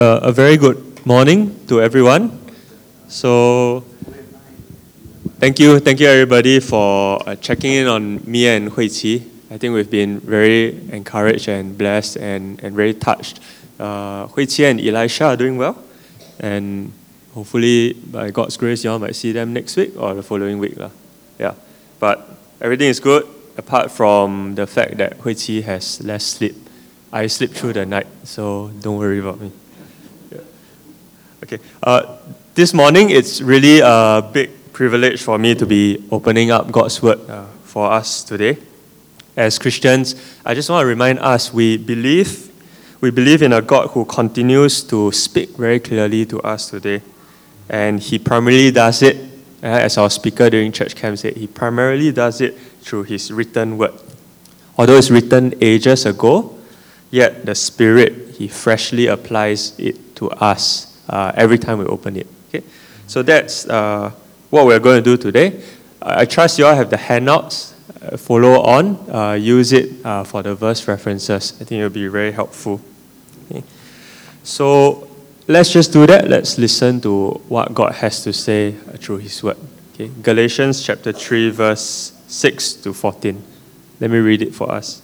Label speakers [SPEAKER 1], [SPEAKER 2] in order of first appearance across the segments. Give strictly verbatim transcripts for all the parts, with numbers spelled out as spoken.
[SPEAKER 1] Uh, a very good morning to everyone. So, thank you, thank you everybody for uh, checking in on me and Hui Qi. I think we've been very encouraged and blessed and, and very touched. Uh, Hui Qi and Elisha are doing well, and hopefully by God's grace, you all might see them next week or the following week, lah. Yeah, but everything is good apart from the fact that Hui Qi has less sleep. I sleep through the night, so don't worry about me. Okay, uh, this morning it's really a big privilege for me to be opening up God's Word uh, for us today. As Christians, I just want to remind us we believe, we believe in a God who continues to speak very clearly to us today. And He primarily does it, uh, as our speaker during church camp said, He primarily does it through His written Word. Although it's written ages ago, yet the Spirit, He freshly applies it to us Uh, every time we open it. Okay, so that's uh, what we're going to do today. I trust you all have the handouts. Uh, follow on. Uh, use it uh, for the verse references. I think it'll be very helpful. Okay. So let's just do that. Let's listen to what God has to say through His Word. Okay, Galatians chapter three, verse six to fourteen. Let me read it for us.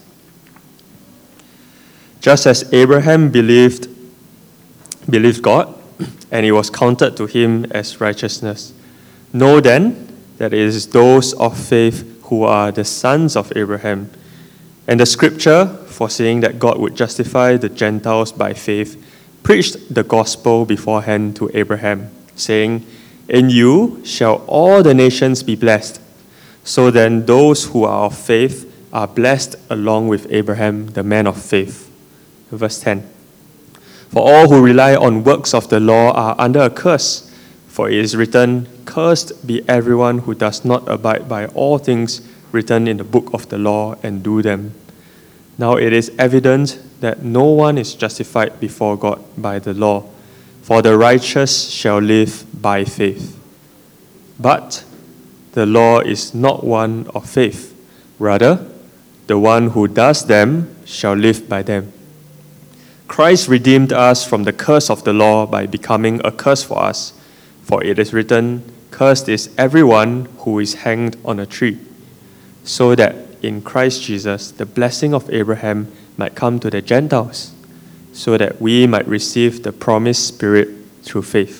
[SPEAKER 1] Just as Abraham believed, believed God, and it was counted to him as righteousness. Know then that it is those of faith who are the sons of Abraham. And the scripture, foreseeing that God would justify the Gentiles by faith, preached the gospel beforehand to Abraham, saying, In you shall all the nations be blessed. So then those who are of faith are blessed along with Abraham, the man of faith. Verse ten. For all who rely on works of the law are under a curse. For it is written, Cursed be everyone who does not abide by all things written in the book of the law and do them. Now it is evident that no one is justified before God by the law, for the righteous shall live by faith. But the law is not one of faith. Rather, the one who does them shall live by them. Christ redeemed us from the curse of the law by becoming a curse for us. For it is written, Cursed is everyone who is hanged on a tree, so that in Christ Jesus the blessing of Abraham might come to the Gentiles, so that we might receive the promised Spirit through faith.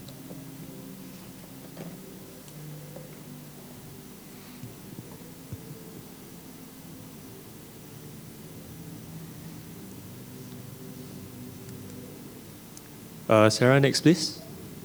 [SPEAKER 1] Uh, Sarah, next please.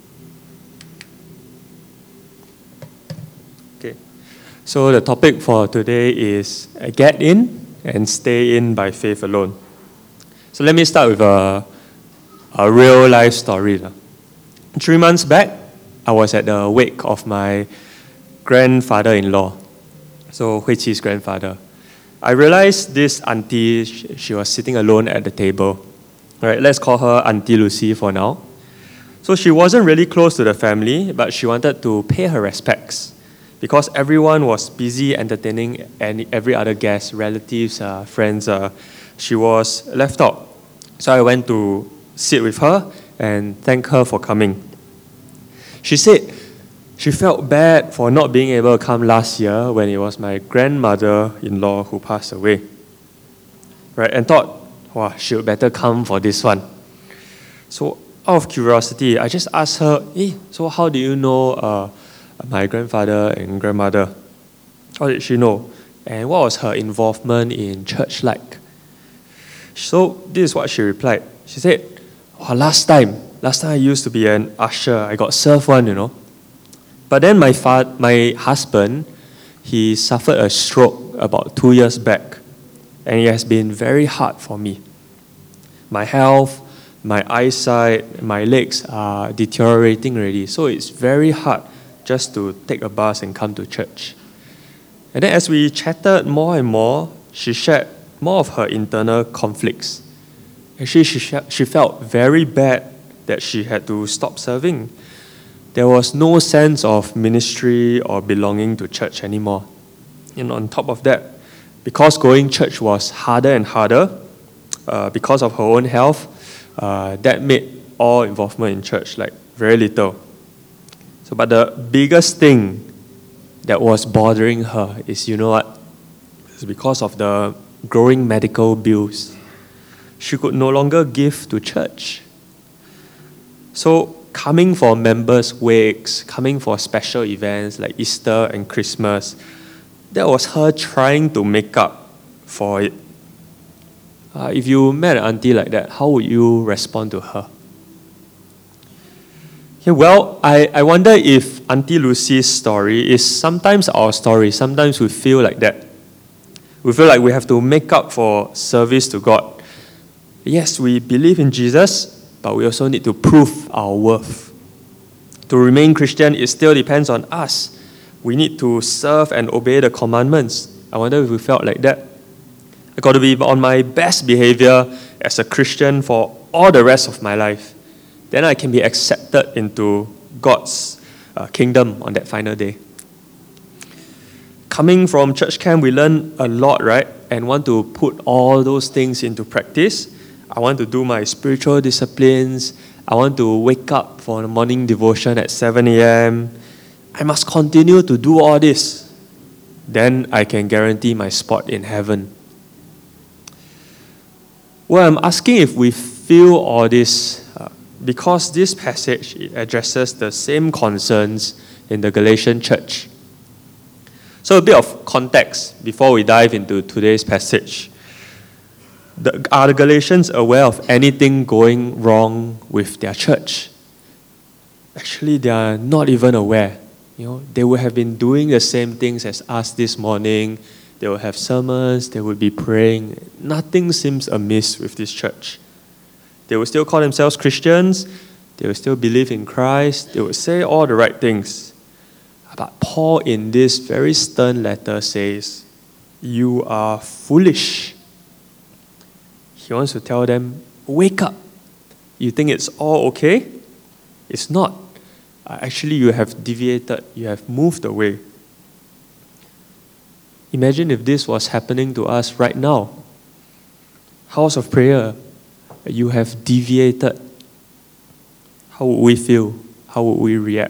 [SPEAKER 1] Okay, so the topic for today is uh, get in and stay in by faith alone. So let me start with a, a real life story. Three months back, I was at the wake of my grandfather-in-law, so Hui Qi's grandfather. I realized this auntie, she was sitting alone at the table. All right, let's call her Auntie Lucy for now. So she wasn't really close to the family, but she wanted to pay her respects because everyone was busy entertaining any, every other guest, relatives, uh, friends. Uh, she was left out. So I went to sit with her and thank her for coming. She said she felt bad for not being able to come last year when it was my grandmother-in-law who passed away. Right, and thought, wow, she would better come for this one. So out of curiosity, I just asked her, hey, so how do you know uh, my grandfather and grandmother? How did she know? And what was her involvement in church like? So this is what she replied. She said, oh, last time, last time I used to be an usher. I got served one, you know. But then my, fa- my husband, he suffered a stroke about two years back. And it has been very hard for me. My health, my eyesight, my legs are deteriorating already. So it's very hard just to take a bus and come to church. And then as we chatted more and more, she shared more of her internal conflicts. Actually, she, sh- she felt very bad that she had to stop serving. There was no sense of ministry or belonging to church anymore. And on top of that, because going church was harder and harder, uh, because of her own health, uh, that made all involvement in church, like very little. So, but the biggest thing that was bothering her is, you know what? It's because of the growing medical bills. She could no longer give to church. So, coming for members' wakes, coming for special events like Easter and Christmas, that was her trying to make up for it. Uh, if you met an auntie like that, how would you respond to her? Okay, well, I, I wonder if Auntie Lucy's story is sometimes our story. Sometimes we feel like that. We feel like we have to make up for service to God. Yes, we believe in Jesus, but we also need to prove our worth. To remain Christian, it still depends on us. We need to serve and obey the commandments. I wonder if we felt like that. I got to be on my best behavior as a Christian for all the rest of my life. Then I can be accepted into God's uh, kingdom on that final day. Coming from church camp, we learn a lot, right? And want to put all those things into practice. I want to do my spiritual disciplines. I want to wake up for the morning devotion at seven a.m. I must continue to do all this. Then I can guarantee my spot in heaven. Well, I'm asking if we feel all this uh, because this passage addresses the same concerns in the Galatian church. So a bit of context before we dive into today's passage. The, are the Galatians aware of anything going wrong with their church? Actually, they are not even aware. You know, they would have been doing the same things as us this morning. They will have sermons, they will be praying. Nothing seems amiss with this church. They will still call themselves Christians. They will still believe in Christ. They will say all the right things. But Paul in this very stern letter says, you are foolish. He wants to tell them, wake up. You think it's all okay? It's not. Actually, you have deviated. You have moved away. Imagine if this was happening to us right now. House of prayer, you have deviated. How would we feel? How would we react?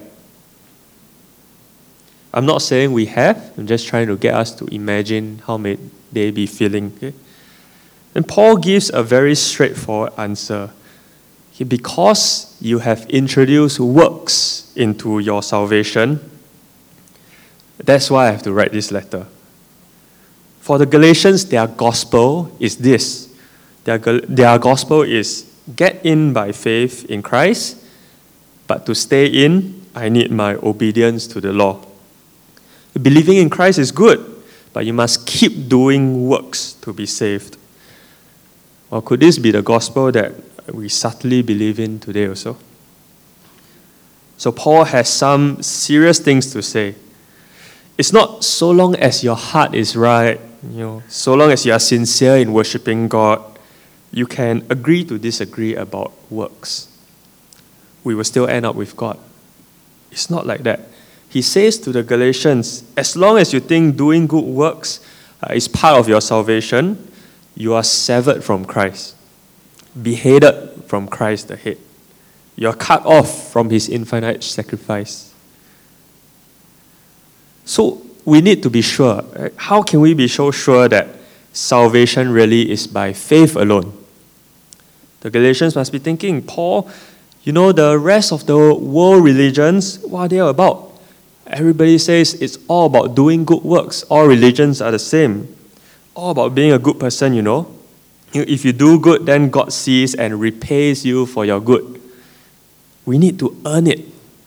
[SPEAKER 1] I'm not saying we have. I'm just trying to get us to imagine how may they be feeling. Okay? And Paul gives a very straightforward answer. Okay, because you have introduced works into your salvation, that's why I have to write this letter. For the Galatians, their gospel is this. Their, their gospel is get in by faith in Christ, but to stay in, I need my obedience to the law. Believing in Christ is good, but you must keep doing works to be saved. Or could this be the gospel that we subtly believe in today also? So Paul has some serious things to say. It's not so long as your heart is right, you know, so long as you are sincere in worshiping God, you can agree to disagree about works. We will still end up with God. It's not like that. He says to the Galatians, as long as you think doing good works uh, is part of your salvation, you are severed from Christ, beheaded from Christ the head. You are cut off from his infinite sacrifice. So we need to be sure. Right? How can we be so sure that salvation really is by faith alone? The Galatians must be thinking, Paul, you know, the rest of the world religions, what are they about? Everybody says it's all about doing good works. All religions are the same. All about being a good person, you know. If you do good, then God sees and repays you for your good. We need to earn it.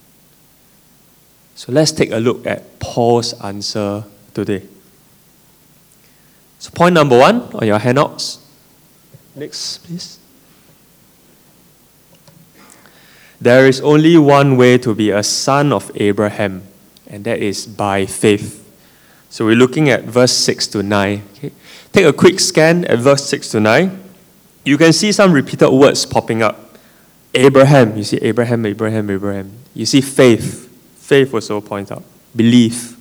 [SPEAKER 1] So let's take a look at Paul's answer today. So point number one on your handouts. Next, please. There is only one way to be a son of Abraham, and that is by faith. So we're looking at verse six to nine. Okay? Take a quick scan at verse six to nine. You can see some repeated words popping up. Abraham, you see Abraham, Abraham, Abraham. You see faith. Faith also points out. Belief.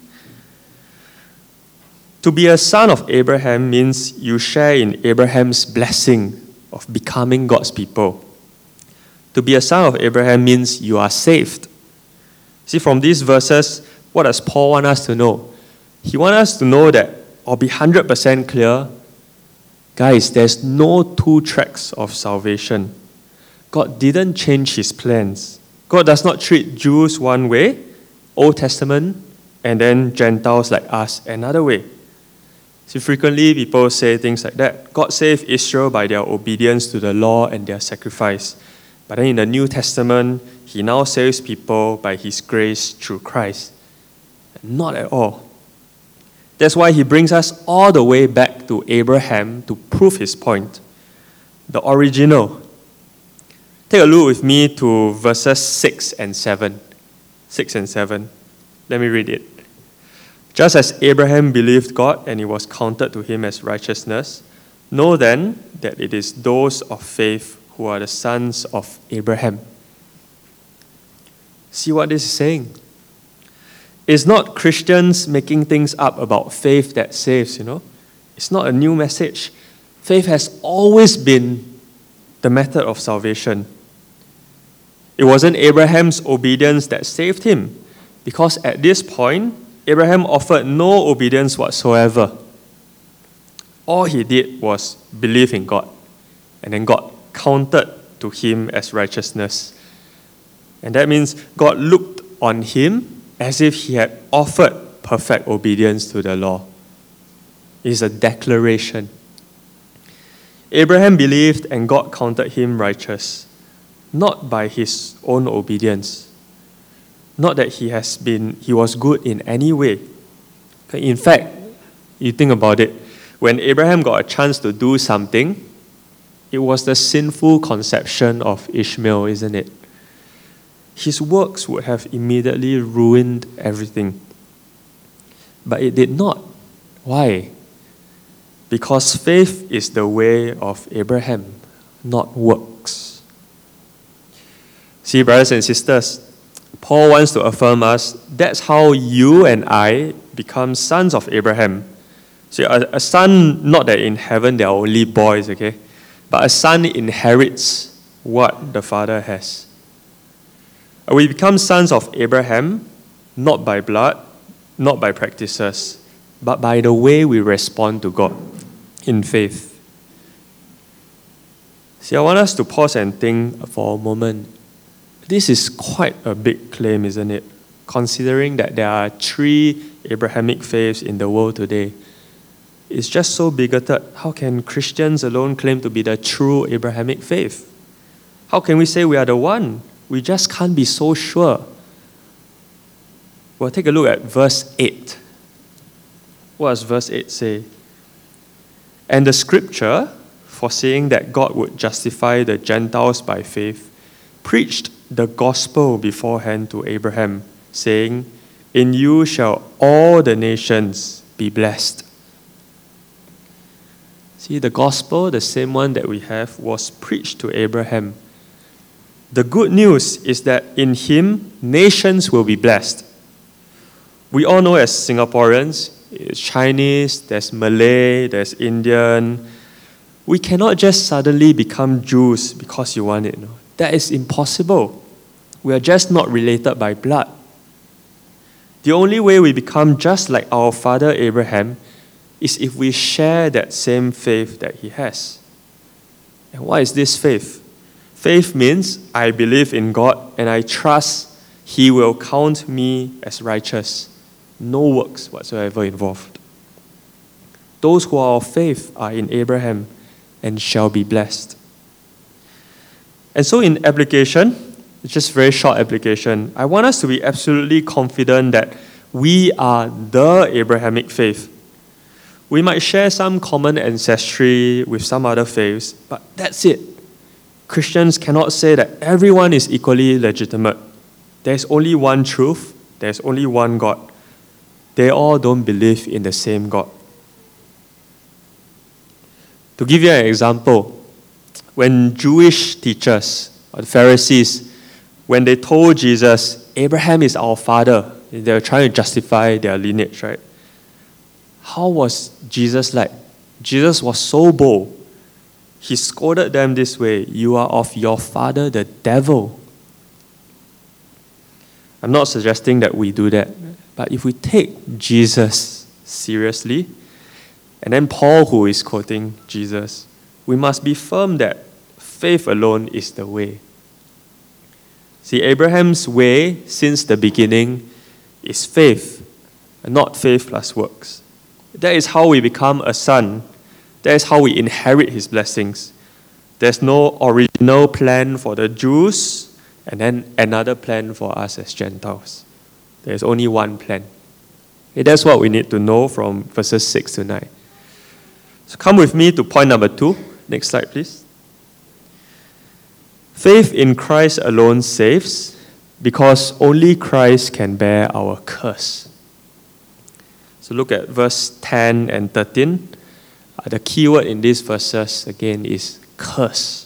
[SPEAKER 1] To be a son of Abraham means you share in Abraham's blessing of becoming God's people. To be a son of Abraham means you are saved. See, from these verses, what does Paul want us to know? He wants us to know that, or be one hundred percent clear, guys, there's no two tracks of salvation. God didn't change his plans. God does not treat Jews one way, Old Testament, and then Gentiles like us another way. See, frequently people say things like that. God saved Israel by their obedience to the law and their sacrifice. But then in the New Testament, he now saves people by his grace through Christ. Not at all. That's why he brings us all the way back to Abraham to prove his point. The original. Take a look with me to verses six and seven. six and seven. Let me read it. Just as Abraham believed God and it was counted to him as righteousness, know then that it is those of faith who are the sons of Abraham. See what this is saying? It's not Christians making things up about faith that saves, you know. It's not a new message. Faith has always been the method of salvation. It wasn't Abraham's obedience that saved him, because at this point, Abraham offered no obedience whatsoever. All he did was believe in God, and then God counted to him as righteousness. And that means God looked on him as if he had offered perfect obedience to the law. It is a declaration. Abraham believed and God counted him righteous, not by his own obedience, not that he has been he was good in any way. In fact, you think about it, when Abraham got a chance to do something, it was the sinful conception of Ishmael, isn't it? His works would have immediately ruined everything. But it did not. Why? Because faith is the way of Abraham, not works. See, brothers and sisters, Paul wants to affirm us that's how you and I become sons of Abraham. See, a, a son, not that in heaven they are only boys, okay? But a son inherits what the father has. We become sons of Abraham, not by blood, not by practices, but by the way we respond to God in faith. See, I want us to pause and think for a moment. This is quite a big claim, isn't it? Considering that there are three Abrahamic faiths in the world today. It's just so bigoted. How can Christians alone claim to be the true Abrahamic faith? How can we say we are the one? We just can't be so sure. Well, take a look at verse eight. What does verse eight say? And the scripture, foreseeing that God would justify the Gentiles by faith, preached the gospel beforehand to Abraham, saying, in you shall all the nations be blessed. See, the gospel, the same one that we have, was preached to Abraham. The good news is that in him, nations will be blessed. We all know as Singaporeans, it's Chinese, there's Malay, there's Indian. We cannot just suddenly become Jews because you want it. No? That is impossible. We are just not related by blood. The only way we become just like our father Abraham is if we share that same faith that he has. And what is this faith? Faith means I believe in God and I trust he will count me as righteous. No works whatsoever involved. Those who are of faith are in Abraham and shall be blessed. And so in application, it's just very short application, I want us to be absolutely confident that we are the Abrahamic faith. We might share some common ancestry with some other faiths, but that's it. Christians cannot say that everyone is equally legitimate. There's only one truth. There's only one God. They all don't believe in the same God. To give you an example, when Jewish teachers, or the Pharisees, when they told Jesus, Abraham is our father, they were trying to justify their lineage, right? How was Jesus like? Jesus was so bold. he scolded them this way: "You are of your father, the devil." I'm not suggesting that we do that, but if we take Jesus seriously, and then Paul, who is quoting Jesus, we must be firm that faith alone is the way. See, Abraham's way since the beginning is faith, and not faith plus works. That is how we become a son. That is how we inherit his blessings. There's no original plan for the Jews and then another plan for us as Gentiles. There's only one plan. Okay, that's what we need to know from verses six to nine. So come with me to point number two. Next slide, please. Faith in Christ alone saves, because only Christ can bear our curse. So look at verse ten and thirteen. Uh, the key word in these verses, again, is curse.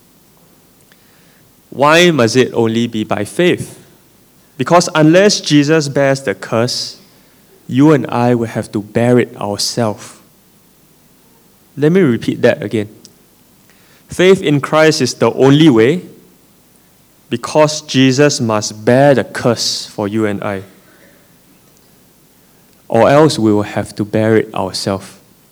[SPEAKER 1] Why must it only be by faith? Because unless Jesus bears the curse, you and I will have to bear it ourselves. Let me repeat that again. Faith in Christ is the only way, because Jesus must bear the curse for you and I. Or else we will have to bear it ourselves.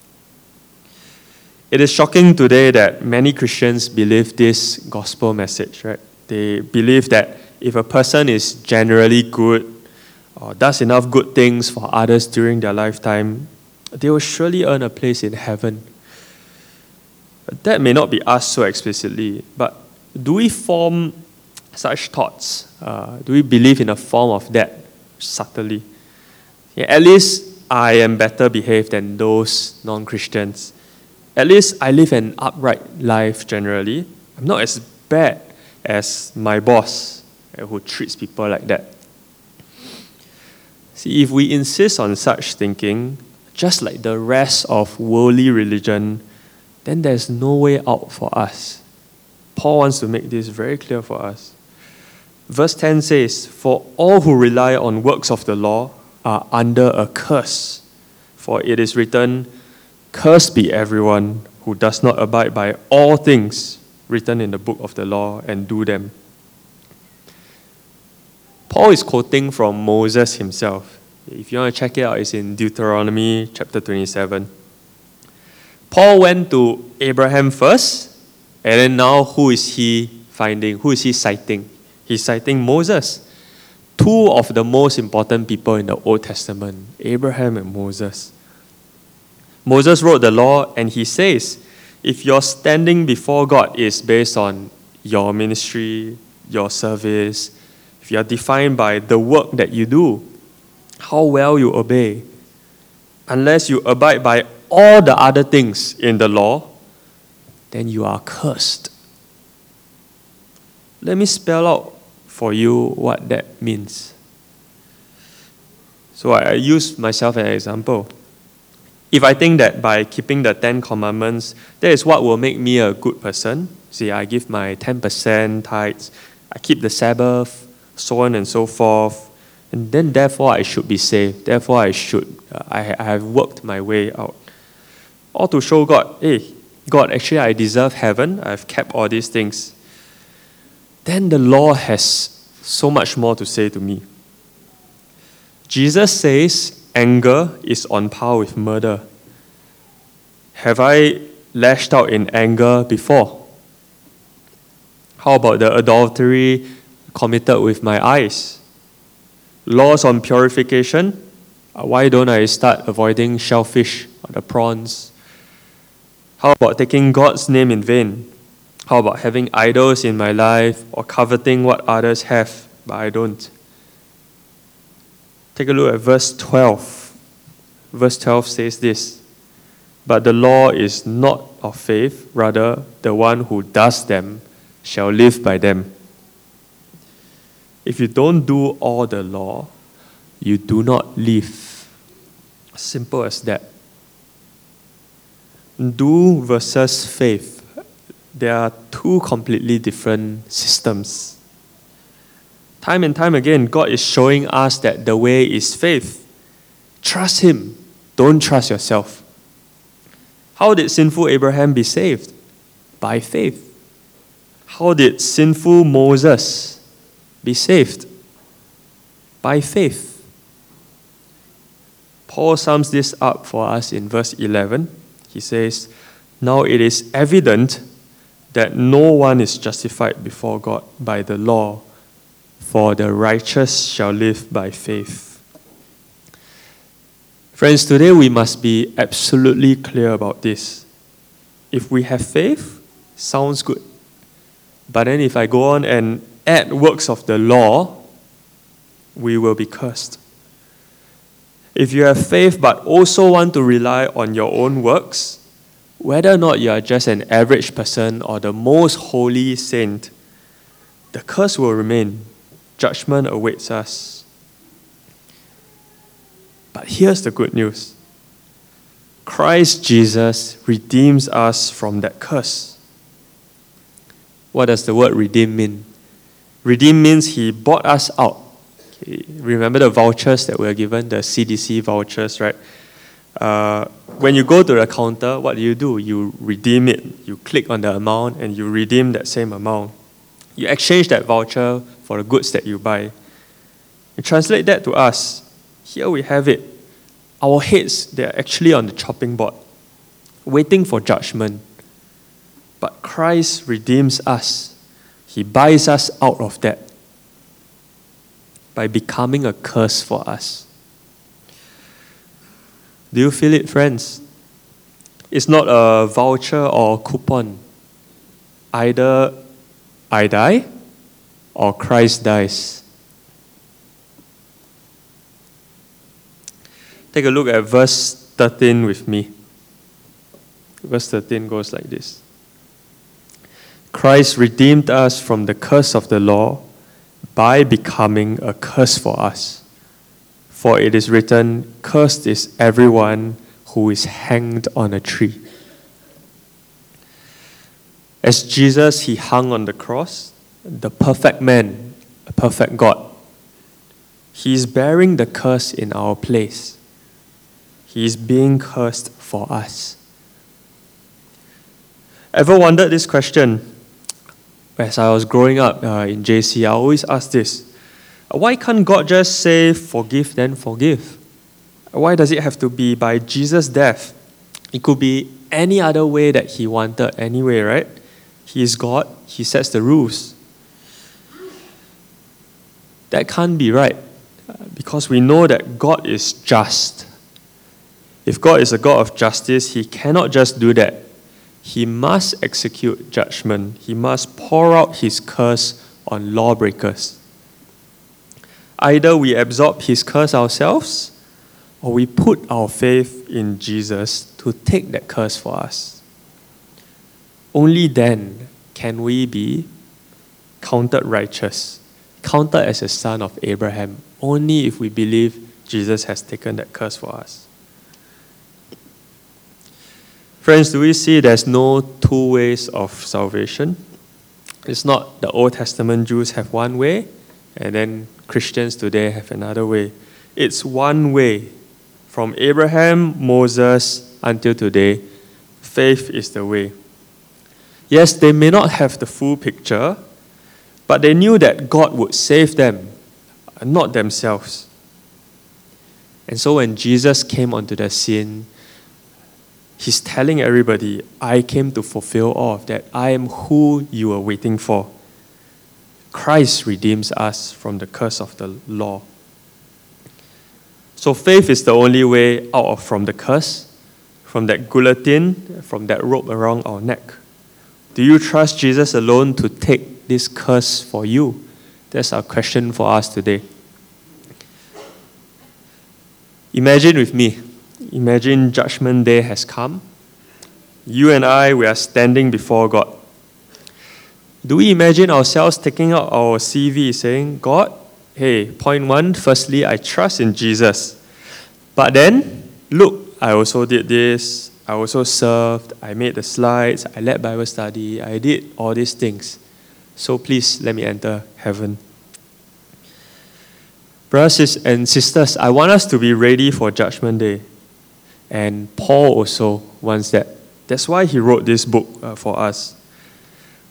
[SPEAKER 1] It is shocking today that many Christians believe this gospel message, right? They believe that if a person is generally good or does enough good things for others during their lifetime, they will surely earn a place in heaven. But that may not be asked so explicitly, but do we form such thoughts? Uh, do we believe in a form of that subtly? Yeah, at least I am better behaved than those non-Christians. At least I live an upright life generally. I'm not as bad as my boss who treats people like that. See, if we insist on such thinking, just like the rest of worldly religion, then there's no way out for us. Paul wants to make this very clear for us. Verse ten says, "For all who rely on works of the law are under a curse. For it is written, 'Cursed be everyone who does not abide by all things written in the book of the law and do them.'" Paul is quoting from Moses himself. If you want to check it out, it's in Deuteronomy chapter twenty-seven. Paul went to Abraham first, and then now who is he finding? Who is he citing? He's citing Moses. Two of the most important people in the Old Testament, Abraham and Moses. Moses wrote the law, and he says, if your standing before God is based on your ministry, your service, if you are defined by the work that you do, how well you obey, unless you abide by all the other things in the law, then you are cursed. Let me spell out for you what that means. So I use myself as an example. If I think that by keeping the Ten Commandments, that is what will make me a good person, see, I give my ten percent tithes, I keep the Sabbath, so on and so forth, and then therefore I should be saved, therefore I should, uh, I, I have worked my way out. Or to show God, hey, God, actually I deserve heaven, I've kept all these things. Then the law has so much more to say to me. Jesus says anger is on par with murder. Have I lashed out in anger before? How about the adultery committed with my eyes? Laws on purification? Why don't I start avoiding shellfish or the prawns? How about taking God's name in vain? How about having idols in my life or coveting what others have, but I don't? Take a look at verse twelve. Verse twelve says this, "But the law is not of faith, rather the one who does them shall live by them." If you don't do all the law, you do not live. Simple as that. Do versus faith. There are two completely different systems. Time and time again, God is showing us that the way is faith. Trust Him. Don't trust yourself. How did sinful Abraham be saved? By faith. How did sinful Moses be saved? By faith. Paul sums this up for us in verse eleven. He says, "Now it is evident that no one is justified before God by the law, for the righteous shall live by faith." Friends, today we must be absolutely clear about this. If we have faith, sounds good. But then if I go on and add works of the law, we will be cursed. If you have faith but also want to rely on your own works, whether or not you are just an average person or the most holy saint, the curse will remain. Judgment awaits us. But here's the good news. Christ Jesus redeems us from that curse. What does the word redeem mean? Redeem means he bought us out. Okay. Remember the vouchers that were given, the C D C vouchers, right? Uh, when you go to the counter, what do you do? You redeem it. You click on the amount and you redeem that same amount. You exchange that voucher for the goods that you buy. You translate that to us. Here we have it. Our heads, they're actually on the chopping board, waiting for judgment. But Christ redeems us. He buys us out of that by becoming a curse for us. Do you feel it, friends? It's not a voucher or coupon. Either I die or Christ dies. Take a look at verse thirteen with me. Verse thirteen goes like this. Christ redeemed us from the curse of the law by becoming a curse for us. For it is written, "Cursed is everyone who is hanged on a tree." As Jesus, he hung on the cross, the perfect man, a perfect God, he is bearing the curse in our place. He is being cursed for us. Ever wondered this question? As I was growing up uh, in J C, I always asked this. Why can't God just say, forgive, then forgive? Why does it have to be by Jesus' death? It could be any other way that he wanted anyway, right? He is God. He sets the rules. That can't be right, because we know that God is just. If God is a God of justice, he cannot just do that. He must execute judgment. He must pour out his curse on lawbreakers. Either we absorb his curse ourselves, or we put our faith in Jesus to take that curse for us. Only then can we be counted righteous, counted as a son of Abraham, only if we believe Jesus has taken that curse for us. Friends, do we see there's no two ways of salvation? It's not the Old Testament Jews have one way, and then Christians today have another way. It's one way. From Abraham, Moses, until today, faith is the way. Yes, they may not have the full picture, but they knew that God would save them, not themselves. And so when Jesus came onto the scene, he's telling everybody, I came to fulfill all of that. I am who you are waiting for. Christ redeems us from the curse of the law. So faith is the only way out of from the curse, from that guillotine, from that rope around our neck. Do you trust Jesus alone to take this curse for you? That's our question for us today. Imagine with me. Imagine Judgment Day has come. You and I, we are standing before God. Do we imagine ourselves taking out our C V saying, God, hey, point one, firstly, I trust in Jesus. But then, look, I also did this. I also served. I made the slides. I led Bible study. I did all these things. So please, let me enter heaven. Brothers and sisters, I want us to be ready for Judgment Day. And Paul also wants that. That's why he wrote this book uh, for us.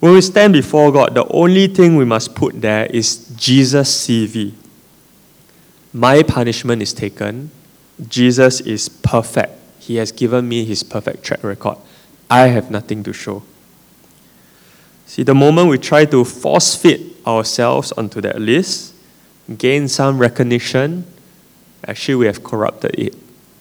[SPEAKER 1] When we stand before God, the only thing we must put there is Jesus' C V. My punishment is taken. Jesus is perfect. He has given me his perfect track record. I have nothing to show. See, the moment we try to force fit ourselves onto that list, gain some recognition, actually we have corrupted it.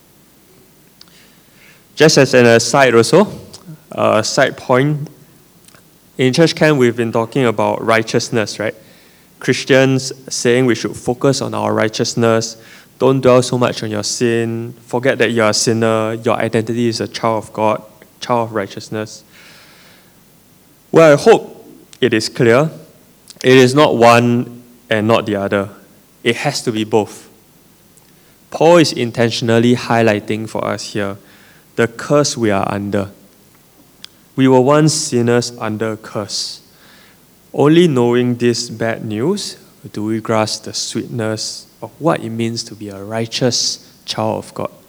[SPEAKER 1] Just as an aside also, a side point, in church camp we've been talking about righteousness, right? Christians saying we should focus on our righteousness, don't dwell so much on your sin, forget that you are a sinner, your identity is a child of God, child of righteousness. Well, I hope it is clear. It is not one and not the other. It has to be both. Paul is intentionally highlighting for us here the curse we are under. We were once sinners under a curse. Only knowing this bad news do we grasp the sweetness of what it means to be a righteous child of God.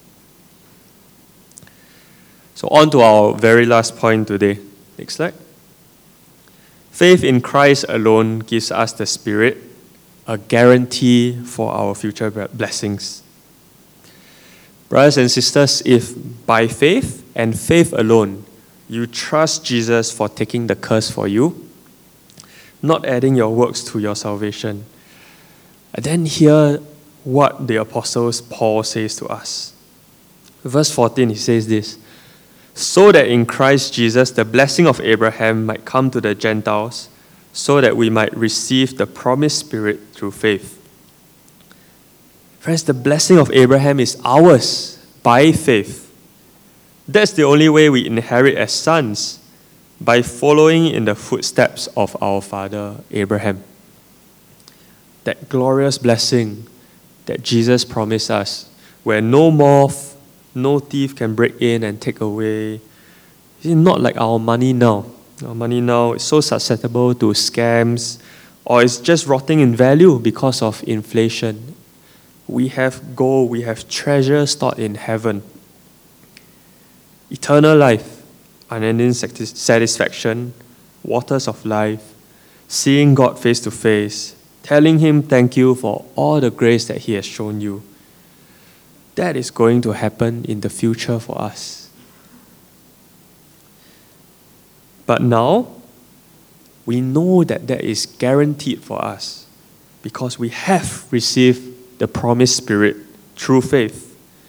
[SPEAKER 1] So on to our very last point today. Next slide. Faith in Christ alone gives us the Spirit, a guarantee for our future blessings. Brothers and sisters, if by faith and faith alone you trust Jesus for taking the curse for you, not adding your works to your salvation, then hear what the Apostle Paul says to us. Verse fourteen, he says this, so that in Christ Jesus the blessing of Abraham might come to the Gentiles, so that we might receive the promised Spirit through faith. Friends, the blessing of Abraham is ours by faith. That's the only way we inherit as sons, by following in the footsteps of our father Abraham. That glorious blessing that Jesus promised us, where no moth, no thief can break in and take away. It's not like our money now. Our money now is so susceptible to scams, or it's just rotting in value because of inflation. We have gold, we have treasure stored in heaven. Eternal life, unending satisfaction, waters of life, seeing God face to face, telling him thank you for all the grace that he has shown you. That is going to happen in the future for us. But now, we know that that is guaranteed for us because we have received the promised Spirit through faith.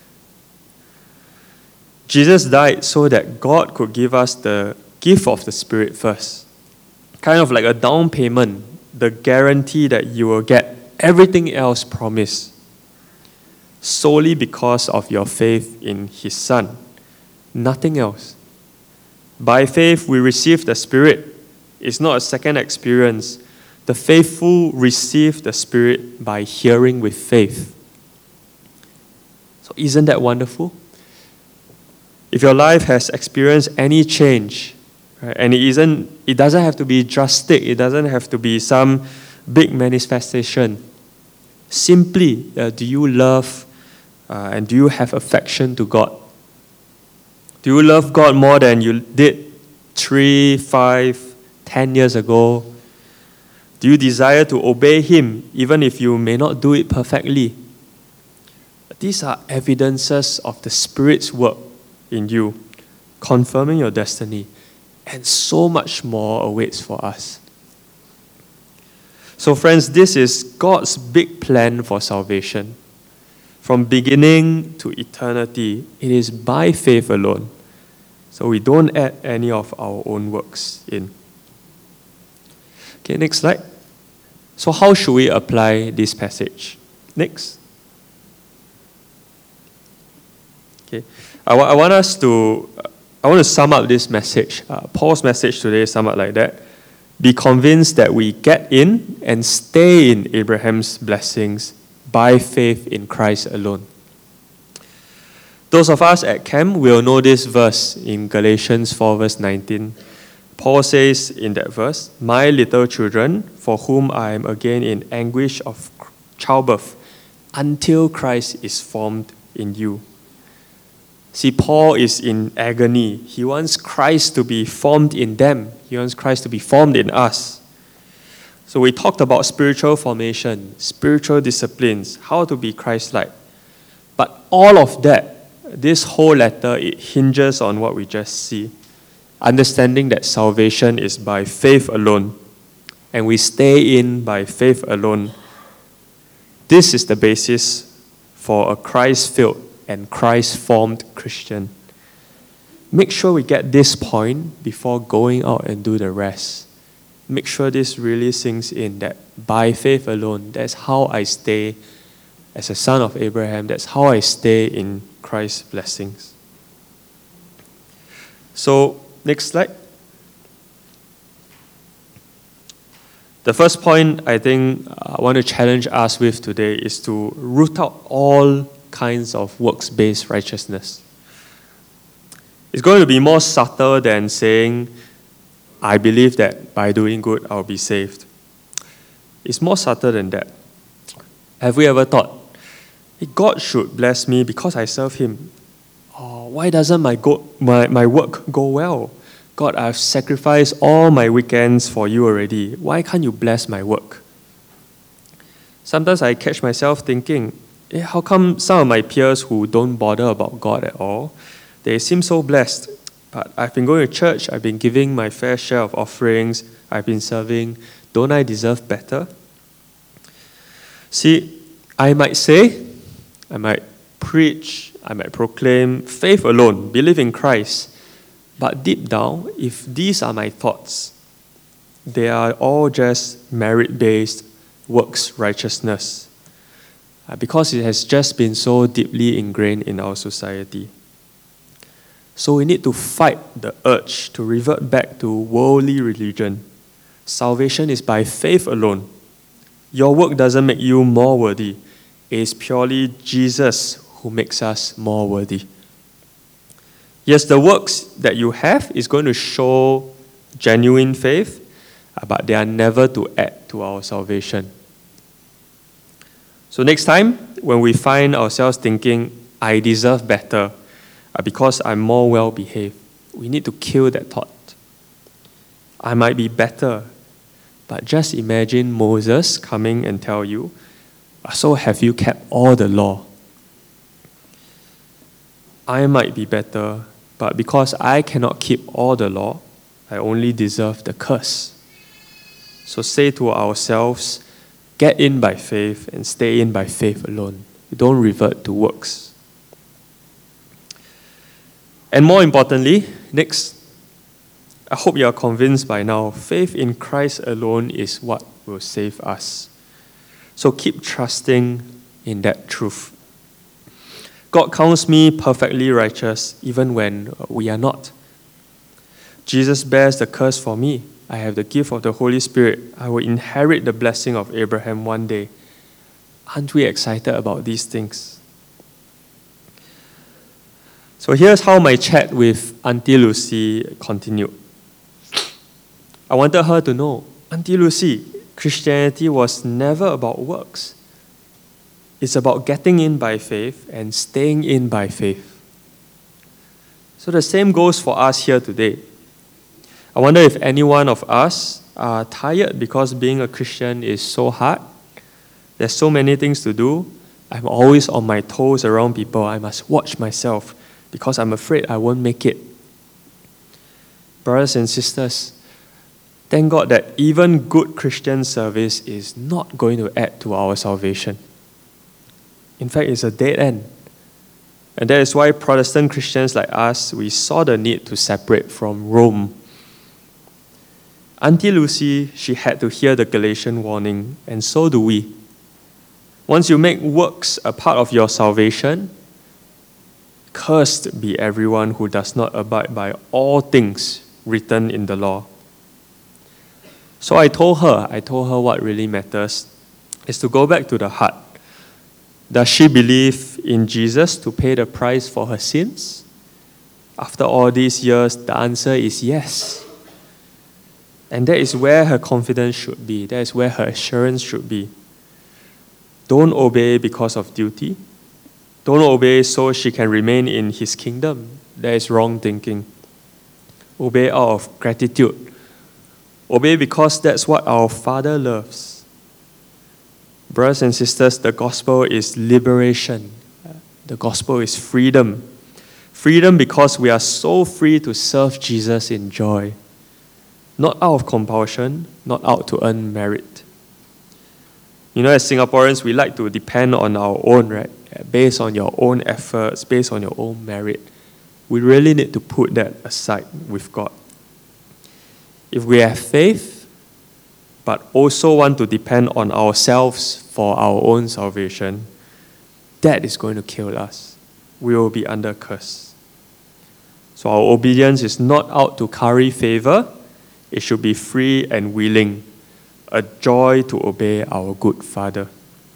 [SPEAKER 1] Jesus died so that God could give us the gift of the Spirit first. Kind of like a down payment, the guarantee that you will get everything else promised solely because of your faith in his Son. Nothing else. By faith, we receive the Spirit. It's not a second experience. The faithful receive the Spirit by hearing with faith. So isn't that wonderful? If your life has experienced any change, right, and it isn't, it doesn't have to be drastic, it doesn't have to be some big manifestation. Simply, uh, do you love uh, and do you have affection to God? Do you love God more than you did three, five, ten years ago? Do you desire to obey him even if you may not do it perfectly? These are evidences of the Spirit's work in you, confirming your destiny, and so much more awaits for us. So friends, this is God's big plan for salvation. From beginning to eternity, it is by faith alone. So we don't add any of our own works in. Okay, next slide. So how should we apply this passage? Next. Okay, I, I want us to, I want to sum up this message. Uh, Paul's message today sum up like that. Be convinced that we get in and stay in Abraham's blessings by faith in Christ alone. Those of us at camp will know this verse in Galatians four verse nineteen. Paul says in that verse, "My little children, for whom I am again in anguish of childbirth, until Christ is formed in you." See, Paul is in agony. He wants Christ to be formed in them. He wants Christ to be formed in us. So we talked about spiritual formation, spiritual disciplines, how to be Christ-like. But all of that, this whole letter, it hinges on what we just see. Understanding that salvation is by faith alone, and we stay in by faith alone. This is the basis for a Christ-filled and Christ-formed Christian. Make sure we get this point before going out and do the rest. Make sure this really sinks in, that by faith alone, that's how I stay as a son of Abraham. That's how I stay in Christ's blessings. So, next slide. The first point I think I want to challenge us with today is to root out all kinds of works-based righteousness. It's going to be more subtle than saying, I believe that by doing good, I'll be saved. It's more subtle than that. Have we ever thought, hey, God should bless me because I serve Him? Oh, why doesn't my, go- my, my work go well? God, I've sacrificed all my weekends for you already. Why can't you bless my work? Sometimes I catch myself thinking, eh, how come some of my peers who don't bother about God at all, they seem so blessed? But I've been going to church, I've been giving my fair share of offerings, I've been serving. Don't I deserve better? See, I might say, I might preach, I might proclaim faith alone, believe in Christ. But deep down, if these are my thoughts, they are all just merit-based works righteousness, because it has just been so deeply ingrained in our society. So we need to fight the urge to revert back to worldly religion. Salvation is by faith alone. Your work doesn't make you more worthy. It is purely Jesus who makes us more worthy. Yes, the works that you have is going to show genuine faith, but they are never to add to our salvation. So next time, when we find ourselves thinking, I deserve better because I'm more well-behaved, we need to kill that thought. I might be better, but just imagine Moses coming and tell you, so have you kept all the law? I might be better, but because I cannot keep all the law, I only deserve the curse. So say to ourselves, get in by faith and stay in by faith alone. Don't revert to works. And more importantly, next, I hope you are convinced by now, faith in Christ alone is what will save us. So keep trusting in that truth. God counts me perfectly righteous even when we are not. Jesus bears the curse for me. I have the gift of the Holy Spirit. I will inherit the blessing of Abraham one day. Aren't we excited about these things? So here's how my chat with Auntie Lucy continued. I wanted her to know, Auntie Lucy, Christianity was never about works. It's about getting in by faith and staying in by faith. So the same goes for us here today. I wonder if any one of us are tired because being a Christian is so hard. There's so many things to do. I'm always on my toes around people. I must watch myself because I'm afraid I won't make it. Brothers and sisters, thank God that even good Christian service is not going to add to our salvation. In fact, it's a dead end. And that is why Protestant Christians like us, we saw the need to separate from Rome. Auntie Lucy, she had to hear the Galatian warning, and so do we. Once you make works a part of your salvation, cursed be everyone who does not abide by all things written in the law. So I told her, I told her what really matters is to go back to the heart. Does she believe in Jesus to pay the price for her sins? After all these years, the answer is yes. And that is where her confidence should be. That is where her assurance should be. Don't obey because of duty. Don't obey so she can remain in his kingdom. That is wrong thinking. Obey out of gratitude. Obey because that's what our Father loves. Brothers and sisters, the gospel is liberation. The gospel is freedom. Freedom because we are so free to serve Jesus in joy. Not out of compulsion, not out to earn merit. You know, as Singaporeans, we like to depend on our own, right? Based on your own efforts, based on your own merit. We really need to put that aside with God. If we have faith, but also want to depend on ourselves for our own salvation, that is going to kill us. We will be under curse. So our obedience is not out to curry favor. It should be free and willing, a joy to obey our good Father.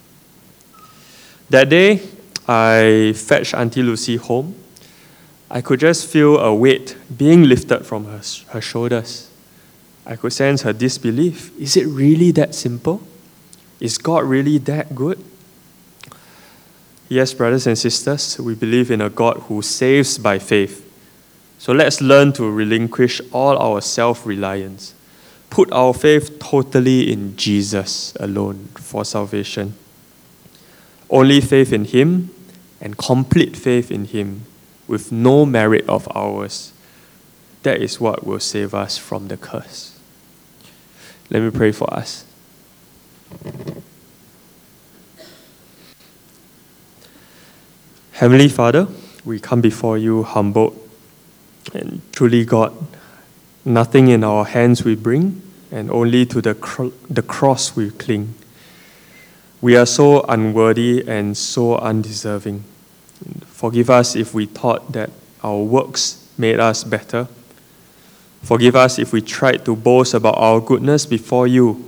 [SPEAKER 1] That day, I fetched Auntie Lucy home. I could just feel a weight being lifted from her, her shoulders. I could sense her disbelief. Is it really that simple? Is God really that good? Yes, brothers and sisters, we believe in a God who saves by faith. So let's learn to relinquish all our self-reliance. Put our faith totally in Jesus alone for salvation. Only faith in Him and complete faith in Him with no merit of ours. That is what will save us from the curse. Let me pray for us. Heavenly Father, we come before you humbled. And truly, God, nothing in our hands we bring, and only to the, cro- the cross we cling. We are so unworthy and so undeserving. Forgive us if we thought that our works made us better. Forgive us if we tried to boast about our goodness before you